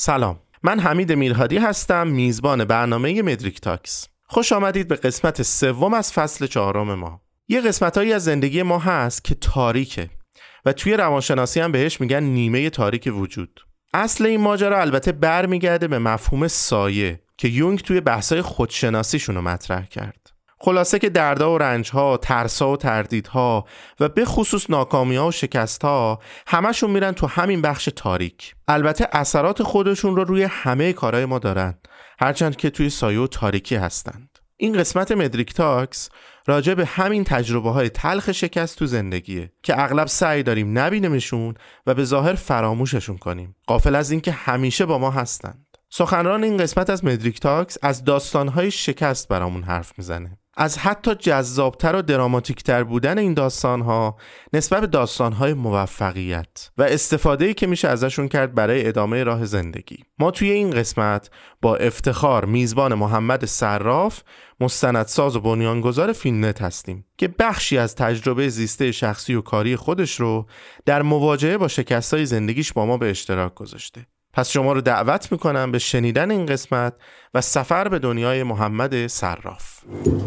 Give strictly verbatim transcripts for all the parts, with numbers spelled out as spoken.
سلام، من حمید میرهادی هستم، میزبان برنامه مدریک تاکس. خوش آمدید به قسمت سوم از فصل چهارم ما. یه قسمتایی از زندگی ما هست که تاریکه و توی روانشناسی هم بهش میگن نیمه تاریک وجود. اصل این ماجرا البته برمیگرده به مفهوم سایه که یونگ توی بحثای خودشناسیشون رو مطرح کرد. خلاصه که دردها و رنجها، ترسا و تردیدها و به خصوص ناکامی‌ها و شکست‌ها همشون میرن تو همین بخش تاریک. البته اثرات خودشون رو روی همه کارهای ما دارن، هرچند که توی سایه و تاریکی هستند. این قسمت مدریک تاکس راجع به همین تجربه‌های تلخ شکست تو زندگیه که اغلب سعی داریم نبینیمشون و به ظاهر فراموششون کنیم، غافل از اینکه همیشه با ما هستند. سخنران این قسمت از مدریک تاکس از داستان‌های شکست برامون حرف میزنه، از حتی جذابتر و دراماتیکتر بودن این داستان‌ها نسبت به داستان‌های موفقیت و استفاده‌ای که میشه ازشون کرد برای ادامه راه زندگی. ما توی این قسمت با افتخار میزبان محمد صراف، مستندساز و بنیانگذار فیلمنت هستیم که بخشی از تجربه زیسته شخصی و کاری خودش رو در مواجهه با شکست‌های زندگیش با ما به اشتراک گذاشته. پس شما رو دعوت میکنم به شنیدن این قسمت و سفر به دنیای محمد صراف.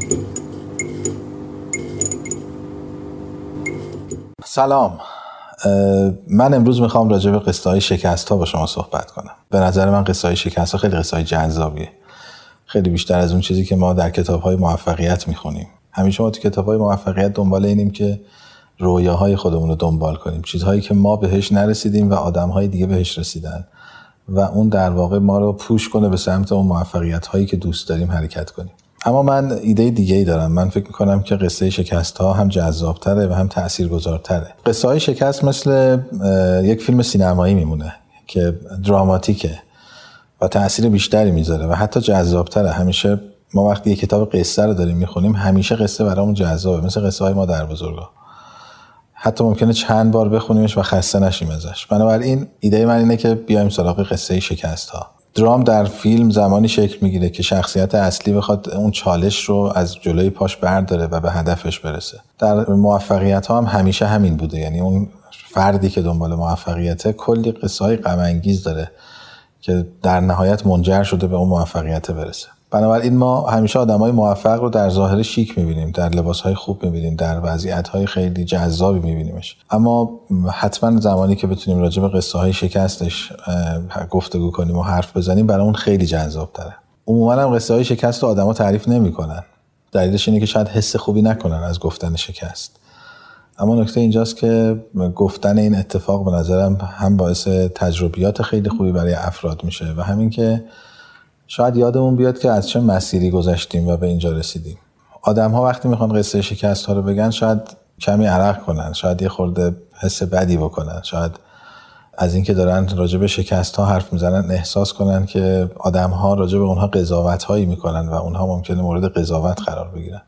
سلام، من امروز میخوام راجع به قصه های شکست ها با شما صحبت کنم. به نظر من قصه های شکست ها خیلی قصه های جذابیه، خیلی بیشتر از اون چیزی که ما در کتاب های موفقیت میخونیم. همیشه ما تو کتاب های موفقیت دنبال اینیم که رویاهای خودمون رو دنبال کنیم، چیزهایی که ما بهش نرسیدیم و آدمهای دیگه بهش رسیدن و اون در واقع ما رو پوش کنه به سمت اون موفقیت هایی که دوست داریم حرکت کنیم. اما من ایده دیگه ای دارم. من فکر میکنم که قصه شکست ها هم جذابتره و هم تاثیرگذارتره. قصه های شکست مثل یک فیلم سینمایی میمونه که دراماتیکه و تاثیر بیشتری میذاره و حتی جذابتره. همیشه ما وقتی یک کتاب قصه رو داریم میخونیم، همیشه قصه برامون جذابه، مثل قصه های مادر بزرگا. حتی ممکنه چند بار بخونیمش و خسته نشیم ازش. بنابراین ایده من اینه که بیایم سراغ قصه شکست ها. درام در فیلم زمانی شکل میگیره که شخصیت اصلی بخواد اون چالش رو از جلوی پاش برداره و به هدفش برسه. در موفقیت ها هم همیشه همین بوده، یعنی اون فردی که دنبال موفقیته کلی قصه های غم انگیز داره که در نهایت منجر شده به اون موفقیت برسه. بنابراین ما همیشه آدمای موفق رو در ظاهر شیک می‌بینیم، در لباس‌های خوب می‌بینیم، در وضعیت‌های خیلی جذابی می‌بینیمش. اما حتما زمانی که بتونیم راجع به قصه‌های شکستش گفتگو کنیم و حرف بزنیم، برامون خیلی جذاب‌تره. عموماً هم قصه‌های شکست رو آدم‌ها تعریف نمی‌کنن. دلیلش اینه که شاید حس خوبی نکنن از گفتن شکست. اما نکته اینجاست که گفتن این اتفاق به نظرم هم باعث تجربیات خیلی خوبی برای افراد میشه و همین که شاید یادمون بیاد که از چه مسیری گذشتیم و به اینجا رسیدیم. آدم‌ها وقتی میخوان قصه شکست‌ها رو بگن شاید کمی عرق کنن، شاید یه خورده حس بدی بکنن، شاید از اینکه دارن راجع به شکست‌ها حرف میزنن احساس کنن که آدم‌ها راجع به اونها قضاوت‌هایی میکنن و اونها ممکنه مورد قضاوت قرار بگیرن.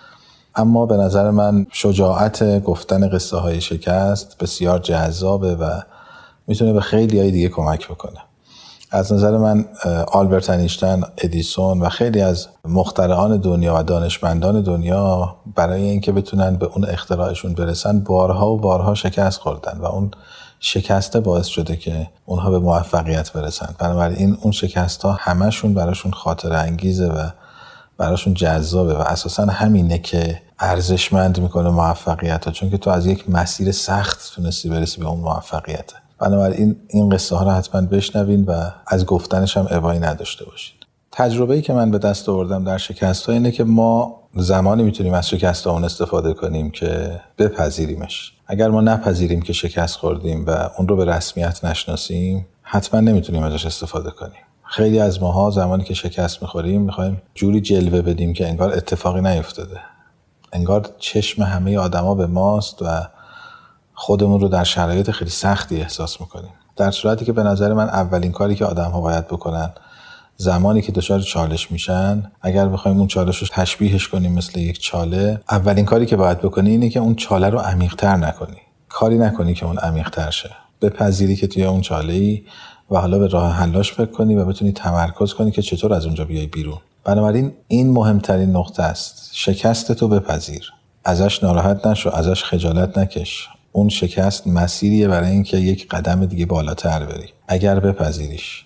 اما به نظر من شجاعت گفتن قصه‌های شکست بسیار جذابه و میتونه به خیلی‌های دیگه کمک بکنه. از نظر من آلبرت اینشتین، ادیسون و خیلی از مخترعان دنیا و دانشمندان دنیا برای اینکه بتونن به اون اختراعشون برسن بارها و بارها شکست خوردن و اون شکسته باعث شده که اونها به موفقیت برسن. بنابراین اون شکست‌ها همشون براشون خاطره انگیزه و براشون جذابه و اساساً همینه که ارزشمند میکنه موفقیت ها، چون که تو از یک مسیر سخت تونستی برسی به اون موفقیت. بنابراین این قصه ها رو حتما بشنوین و از گفتنش هم ابایی نداشته باشین. تجربه‌ای که من به دست آوردم در شکست ها اینه که ما زمانی میتونیم از شکست ها اون استفاده کنیم که بپذیریمش. اگر ما نپذیریم که شکست خوردیم و اون رو به رسمیت نشناسیم، حتما نمیتونیم ازش استفاده کنیم. خیلی از ماها زمانی که شکست میخوریم میخوایم جوری جلوه بدیم که انگار اتفاقی نیفتاده، انگار چشم همه آدما به ماست و خودمون رو در شرایط خیلی سختی احساس میکنیم، در صورتی که به نظر من اولین کاری که آدم‌ها باید بکنن زمانی که دچار چالش میشن، اگر بخوایم اون چالش رو تشبیهش کنیم مثل یک چاله، اولین کاری که باید بکنی اینه که اون چاله رو عمیق‌تر نکنی، کاری نکنی که اون عمیق‌تر شه، بپذیری که توی اون چاله‌ای و حالا به راه حلاش فکر کنی و بتونی تمرکز کنی که چطور از اونجا بیای بیرون. بنابراین این مهمترین نقطه است. شکست تو بپذیر، ازش ناراحت نشو، ازش خجالت نکش. اون شکست مسیریه برای اینکه یک قدم دیگه بالاتر بری. اگر بپذیریش،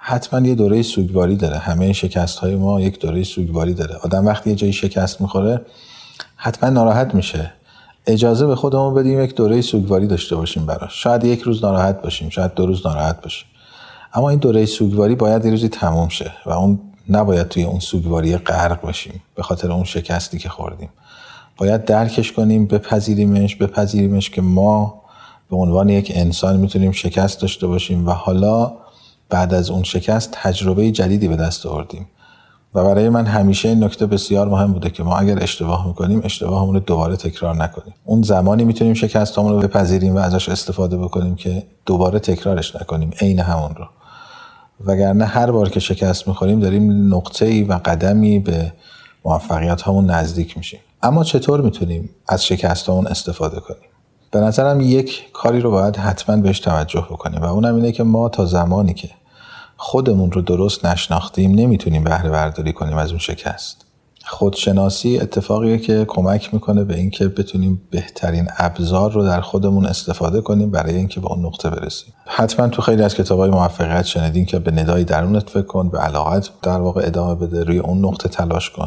حتما یه دوره سوگواری داره. همه شکست‌های ما یک دوره سوگواری داره. آدم وقتی یه جایی شکست می‌خوره حتما ناراحت میشه. اجازه به خودمون بدیم یک دوره سوگواری داشته باشیم براش. شاید یک روز ناراحت باشیم، شاید دو روز ناراحت باشیم. اما این دوره سوگواری باید یه روزی تموم شه و اون نباید توی اون سوگواری غرق بشیم به خاطر اون شکستی که خوردیم. باید درکش کنیم، بپذیریمش، بپذیریمش که ما به عنوان یک انسان میتونیم شکست داشته باشیم و حالا بعد از اون شکست تجربه جدیدی به دست آوردیم. و برای من همیشه این نکته بسیار مهم بوده که ما اگر اشتباه میکنیم اشتباهمون رو دوباره تکرار نکنیم. اون زمانی میتونیم شکستامون رو بپذیریم و ازش استفاده بکنیم که دوباره تکرارش نکنیم عین همون رو. وگرنه هر بار که شکست میخوریم داریم نقطه‌ای و قدمی به موفقیت هامون نزدیک میشیم. اما چطور میتونیم از شکستامون استفاده کنیم؟ به نظرم یک کاری رو باید حتما بهش توجه بکنیم و اونم اینه که ما تا زمانی که خودمون رو درست نشناختیم نمیتونیم بهره برداری کنیم از اون شکست. خودشناسی اتفاقیه که کمک میکنه به اینکه بتونیم بهترین ابزار رو در خودمون استفاده کنیم برای اینکه به اون نقطه برسیم. حتما تو خیلی از کتابای موفقیت شنیدین که به ندای درونت فکر کن، به علاقت در واقع ادامه بده، روی اون نقطه تلاش کن.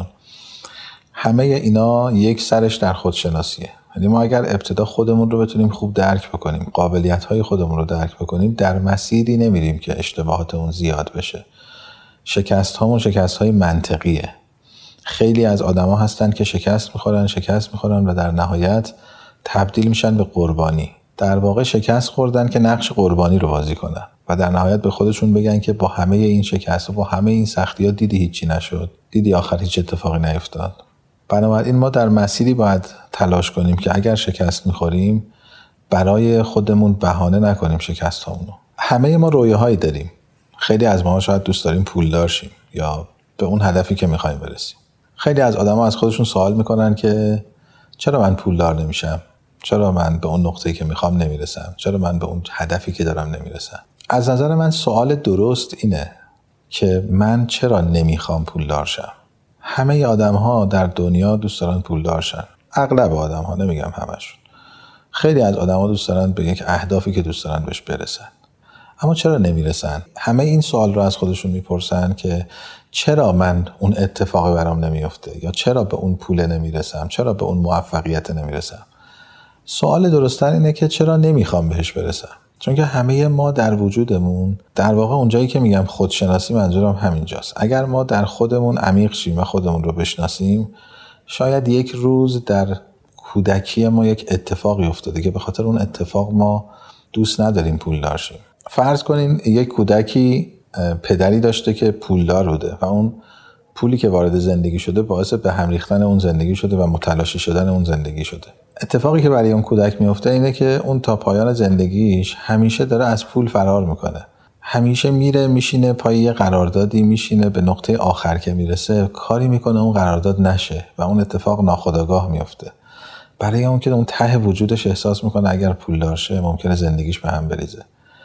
همه اینا یک سرش در خودشناسیه. یعنی ما اگر ابتدا خودمون رو بتونیم خوب درک بکنیم، قابلیت‌های خودمون رو درک بکنیم، در مسیری نمیریم که اشتباهاتمون زیاد بشه. شکست‌هامون شکست‌های منطقیه. خیلی از آدما هستن که شکست می‌خورن، شکست می‌خورن و در نهایت تبدیل میشن به قربانی. در واقع شکست خوردن که نقش قربانی رو بازی کنن و در نهایت به خودشون بگن که با همه این شکست و با همه این سختی‌ها دیدی هیچی نشد، دیدی آخر هیچ اتفاقی نیفتاد. بنابراین ما در مسیری باید تلاش کنیم که اگر شکست می‌خوریم برای خودمون بهانه نکنیم شکست‌هامونو. همه ما رویاهایی داریم. خیلی از ما شاید دوست داریم پولدار شیم یا به اون هدفی که می‌خوایم برسیم. خیلی از آدم‌ها از خودشون سوال می‌کنن که چرا من پولدار نمیشم؟ چرا من به اون نقطه‌ای که می‌خوام نمیرسم؟ چرا من به اون هدفی که دارم نمیرسم؟ از نظر من سوال درست اینه که من چرا نمی‌خوام پولدار شم؟ همه آدم‌ها در دنیا دوست دارن پولدار شن. اغلب آدم‌ها، نمیگم همشون. خیلی از آدم‌ها دوست دارن به یک اهدافی که دوست دارن بهش برسن. اما چرا نمیرسن؟ همه این سوال رو از خودشون میپرسن که چرا من اون اتفاقی برام نمیفته یا چرا به اون پول نمیرسم، چرا به اون موفقیت نمیرسم. سوال درست‌تر اینه که چرا نمیخوام بهش برسم. چون که همه ما در وجودمون، در واقع اونجایی که میگم خودشناسی منظورم همینجاست. اگر ما در خودمون عمیق شیم و خودمون رو بشناسیم، شاید یک روز در کودکی ما یک اتفاقی افتاده که به خاطر اون اتفاق ما دوست نداریم پولدار شیم. فرض کنین یک کودکی پدری داشته که پولدار بوده و اون پولی که وارد زندگی شده باعث به هم ریختن اون زندگی شده و متلاشی شدن اون زندگی شده. اتفاقی که برای اون کودک میفته اینه که اون تا پایان زندگیش همیشه داره از پول فرار میکنه. همیشه میره میشینه پای یه قراردادی، میشینه به نقطه آخر که میرسه کاری میکنه اون قرارداد نشه و اون اتفاق ناخودآگاه میفته. برای اون که اون ته وجودش احساس میکنه اگر پولدار شه ممکنه زندگیش به هم بریزه.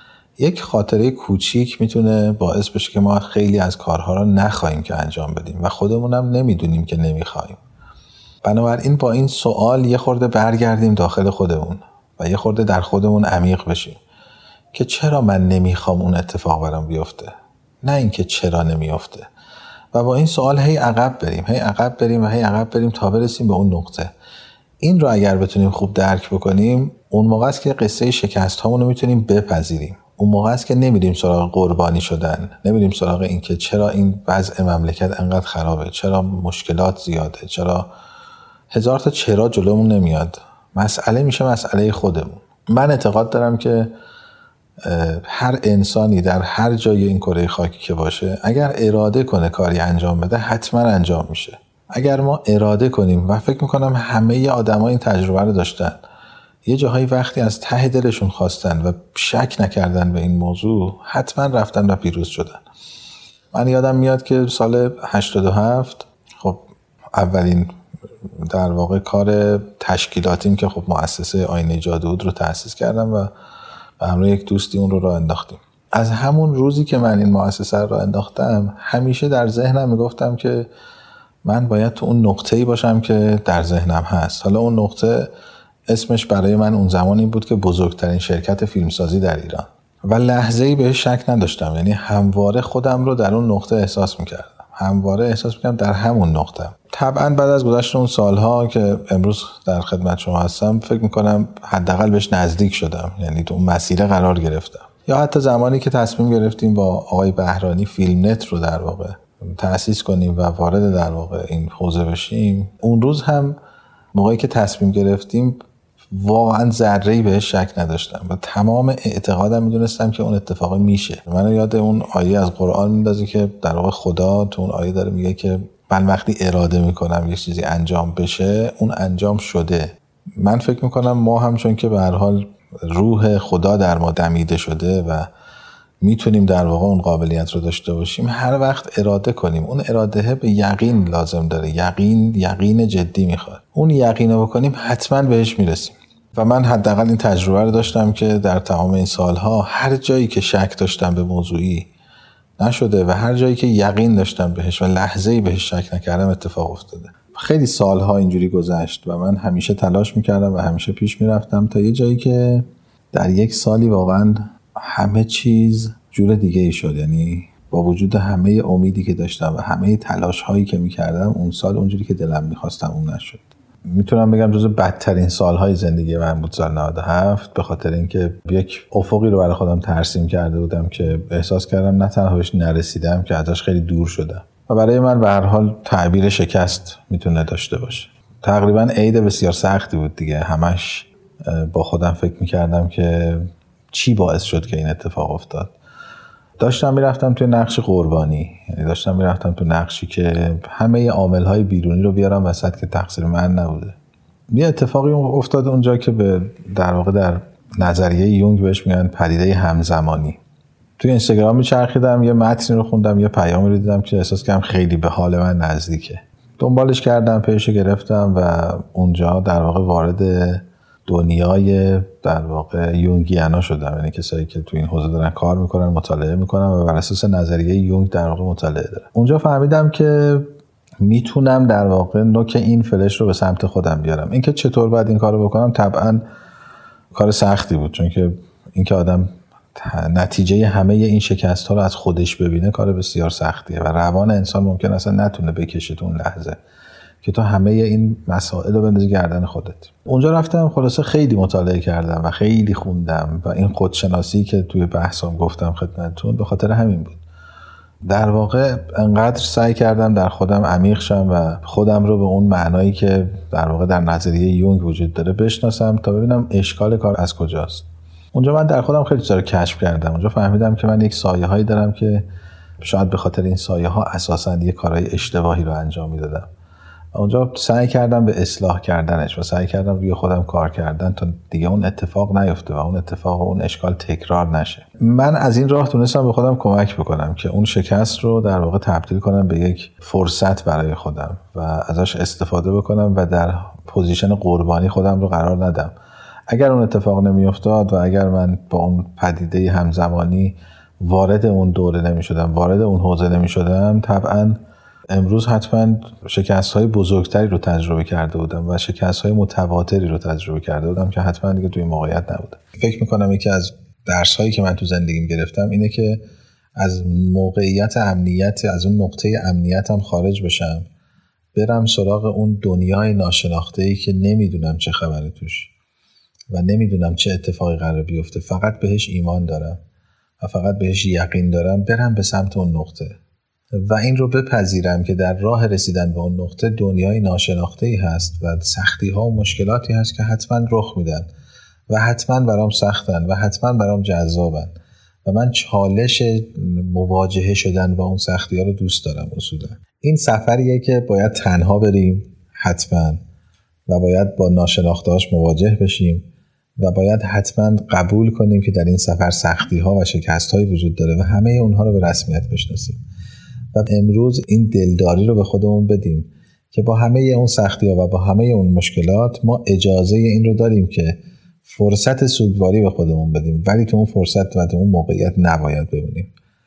یک خاطره کوچیک میتونه باعث بشه که ما خیلی از کارها رو نخواهیم که انجام بدیم و خودمونم نمیدونیم که نمیخوایم. بنابراین با این سوال یه خورده برگردیم داخل خودمون و یه خورده در خودمون عمیق بشیم که چرا من نمیخوام اون اتفاق برام بیفته، نه اینکه چرا نمیفته. و با این سوال هی عقب بریم، هی عقب بریم و هی عقب بریم تا برسیم به اون نقطه. این رو اگر بتونیم خوب درک بکنیم، اون موقع است که قصه شکست هامون رو میتونیم بپذیریم. اون موقع است که نمیریم سراغ قربانی شدن، نمیریم سراغ این که چرا این وضع مملکت انقدر خرابه، چرا مشکلات زیاده، چرا هزار تا چرا جلومون نمیاد. مسئله میشه مسئله خودمون. من اعتقاد دارم که هر انسانی در هر جای این کره خاکی که باشه اگر اراده کنه کاری انجام بده حتما انجام میشه. اگر ما اراده کنیم و فکر میکنم همه آدم‌ها این تجربه رو داشتن، یه جاهایی وقتی از ته دلشون خواستن و شک نکردن به این موضوع حتما رفتن و پیروز شدن. من یادم میاد که سال هشتاد و هفت خب اولین در واقع کار تشکیلاتیم که خب مؤسسه آینه جادوود رو تأسیس کردم و به همراه یک دوستی اون رو راه انداختیم. از همون روزی که من این مؤسسه رو راه انداختم همیشه در ذهنم میگفتم که من باید تو اون نقطه‌ای باشم که در ذهنم هست. حالا اون نقطه اسمش برای من اون زمانی بود که بزرگترین شرکت فیلمسازی در ایران. و لحظه‌ای بهش شک نداشتم. یعنی همواره خودم رو در اون نقطه احساس میکردم، همواره احساس میکردم در همون نقطه. طبعا بعد از گذشت اون سالها که امروز در خدمت شما هستم فکر میکنم حداقل بهش نزدیک شدم، یعنی تو اون مسیر قرار گرفتم. یا حتی زمانی که تصمیم گرفتیم با آقای بهرانی فیلم نت رو در واقع تأسیس کنیم و وارد در واقع این حوزه بشیم، اون روز هم موقعی که تصمیم گرفتیم واقعا ذره‌ای بهش شک نداشتم و تمام اعتقادم میدونستم که اون اتفاق میشه. منو یاد اون آیه از قرآن میندازه که در واقع خدا تو اون آیه داره میگه که من وقتی اراده میکنم یه چیزی انجام بشه اون انجام شده. من فکر میکنم ما هم چون که به هر حال روح خدا در ما دمیده شده و میتونیم در واقع اون قابلیت رو داشته باشیم، هر وقت اراده کنیم اون اراده به یقین لازم داره، یقین یقین جدی میخواد. اون یقین رو بکنیم حتما بهش میرسیم. و من حداقل این تجربه رو داشتم که در تمام این سالها هر جایی که شک داشتم به موضوعی نشده و هر جایی که یقین داشتم بهش و لحظه‌ای بهش شک نکردم اتفاق افتاده. خیلی سالها اینجوری گذشت و من همیشه تلاش میکردم و همیشه پیش میرفتم تا یه جایی که در یک سالی واقعا همه چیز جور دیگه ای شد. یعنی با وجود همه امیدی که داشتم و همه تلاش هایی که میکردم اون سال اونجوری که دلم میخواستم اون نشد. میتونم بگم جزو بدترین سالهای زندگی من بود سال نود و هفت، به خاطر اینکه یک افقی رو برای خودم ترسیم کرده بودم که احساس کردم نه تنها بهش نرسیدم که ازش خیلی دور شدم و برای من به هر حال تعبیر شکست میتونه داشته باشه. تقریبا عید بسیار سختی بود دیگه. همش با خودم فکر میکردم که چی باعث شد که این اتفاق افتاد. داشتم میرفتم توی نقش قربانی، یعنی داشتم میرفتم تو نقشی که همه عامل‌های بیرونی رو بیارم وسط که تقصیر من نبوده. یه اتفاقی افتاد اونجا که به در واقع در نظریه یونگ بهش میگن پدیده همزمانی. توی اینستاگرام میچرخیدم، یه متنی رو خوندم، یه پیامی رو دیدم که احساس کردم خیلی به حال من نزدیکه. دنبالش کردم، پیشو گرفتم و اونجا در واقع وارد دنیای در واقع یونگیانا شدم. یعنی کسایی که تو این حوزه دارن کار میکنن، مطالعه میکنن و بر اساس نظریه یونگ در واقع مطالعه دارن. اونجا فهمیدم که میتونم در واقع نوک این فلش رو به سمت خودم بیارم. اینکه چطور باید این کارو بکنم طبعا کار سختی بود، چون که اینکه آدم نتیجه همه این شکست ها رو از خودش ببینه کار بسیار سختیه و روان انسان ممکن اصلا نتونه بکشه تو اون لحظه که تو همه این مسائل رو بندازی گردن خودت. اونجا رفتم خلاصه خیلی مطالعه کردم و خیلی خوندم و این خودشناسی که توی بحثام گفتم خدمتتون به خاطر همین بود. در واقع انقدر سعی کردم در خودم عمیق شم و خودم رو به اون معنایی که در واقع در نظریه یونگ وجود داره بشناسم تا ببینم اشکال کار از کجاست. اونجا من در خودم خیلی چیزا رو کشف کردم. اونجا فهمیدم که من یک سایه هایی دارم که شاید به خاطر این سایه ها اساساً یک کارهای اشتباهی رو انجام میدادم. اونجا سعی کردم به اصلاح کردنش و سعی کردم روی خودم کار کردن تا دیگه اون اتفاق نیفته و اون اتفاق و اون اشکال تکرار نشه. من از این راه تونستم به خودم کمک بکنم که اون شکست رو در واقع تبدیل کنم به یک فرصت برای خودم و ازش استفاده بکنم و در پوزیشن قربانی خودم رو قرار ندم. اگر اون اتفاق نمیافتاد و اگر من با اون پدیده همزمانی وارد اون دوره نمیشدم، وارد اون حوزه نمیشدم، طبعاً امروز حتما شکست‌های بزرگتری رو تجربه کرده بودم و شکست‌های متواتری رو تجربه کرده بودم که حتما دیگه توی موقعیت نبودم. فکر می‌کنم یکی از درس‌هایی که من تو زندگیم گرفتم اینه که از موقعیت امنیت، از اون نقطه امنیتم خارج بشم، برم سراغ اون دنیای ناشناخته‌ای که نمیدونم چه خبره توش و نمیدونم چه اتفاقی قراره بیفته، فقط بهش ایمان دارم و فقط بهش یقین دارم، برم به سمت اون نقطه و این رو بپذیرم که در راه رسیدن به اون نقطه دنیای ناشناخته‌ای هست و سختی‌ها و مشکلاتی هست که حتما رخ میدن و حتما برام سختن و حتما برام جذابن و من چالش مواجهه شدن با اون سختی‌ها رو دوست دارم. اصولا این سفریه که باید تنها بریم حتما و باید با ناشناخته‌هاش مواجه بشیم و باید حتما قبول کنیم که در این سفر سختی‌ها و شکست‌هایی وجود داره و همه اونها رو به رسمیت بشناسیم و امروز این دلداری رو به خودمون بدیم که با همه اون سختی‌ها و با همه اون مشکلات ما اجازه این رو داریم که فرصت سوگواری به خودمون بدیم، ولی تو اون فرصت و تو اون موقعیت نباید بمونیم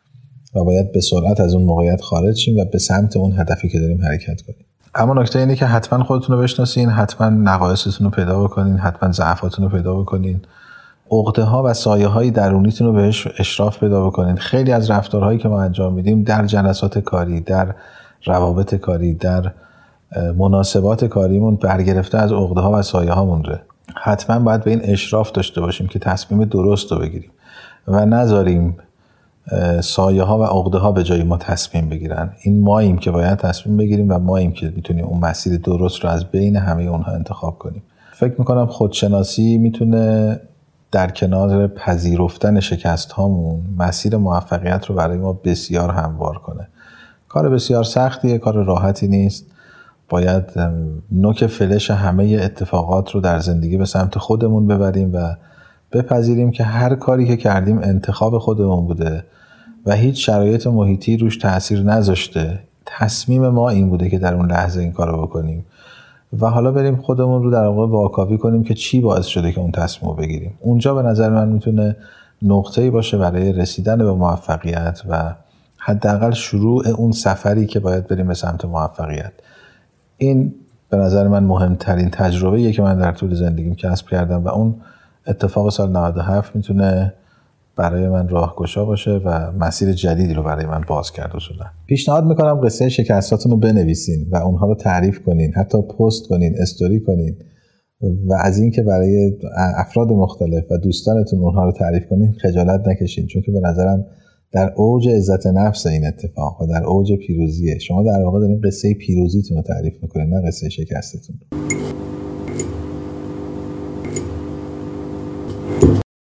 و باید به سرعت از اون موقعیت خارج شیم و به سمت اون هدفی که داریم حرکت کنیم. اما نکته اینه که حتما خودتون رو بشناسین، حتما نقایصتون رو پیدا بکنین، حتما ضعفاتون رو پیدا بکنین عقده‌ها و سایه‌های درونیتون رو بهش اشراف پیدا بکنین. خیلی از رفتارهایی که ما انجام میدیم در جلسات کاری، در روابط کاری، در مناسبات کاریمون برگرفته از عقده‌ها و سایه‌ها مونده. حتما باید به این اشراف داشته باشیم که تصمیم درست رو بگیریم و نذاریم سایه‌ها و عقده‌ها به جای ما تصمیم بگیرن. این ماییم که باید تصمیم بگیریم و ماییم که میتونیم اون مسیر درست رو از بین همه اونها انتخاب کنیم. فکر میکنم خودشناسی میتونه در کنار پذیرفتن شکست هامون مسیر موفقیت رو برای ما بسیار هموار کنه. کار بسیار سختیه، کار راحتی نیست. باید نوک فلش همه اتفاقات رو در زندگی به سمت خودمون ببریم و بپذیریم که هر کاری که کردیم انتخاب خودمون بوده و هیچ شرایط محیطی روش تأثیر نذاشته. تصمیم ما این بوده که در اون لحظه این کارو بکنیم و حالا بریم خودمون رو در واقع واکاوی کنیم که چی باعث شده که اون تصمیم رو بگیریم. اونجا به نظر من میتونه نقطه‌ای باشه برای رسیدن به موفقیت و حداقل شروع اون سفری که باید بریم به سمت موفقیت. این به نظر من مهمترین تجربه‌ایه که من در طول زندگیم کسب کردم و اون اتفاق سال نود و هفت میتونه برای من راهگشا باشه و مسیر جدیدی رو برای من باز کرده شده. پیشنهاد میکنم قصه شکستاتون رو بنویسین و اونها رو تعریف کنین، حتی پست کنین، استوری کنین و از این که برای افراد مختلف و دوستانتون اونها رو تعریف کنین خجالت نکشین، چون که به نظرم در اوج عزت نفس این اتفاق و در اوج پیروزیه. شما در واقع دارین قصه پیروزیتون رو تعریف میکنین، نه قصه شکستتون.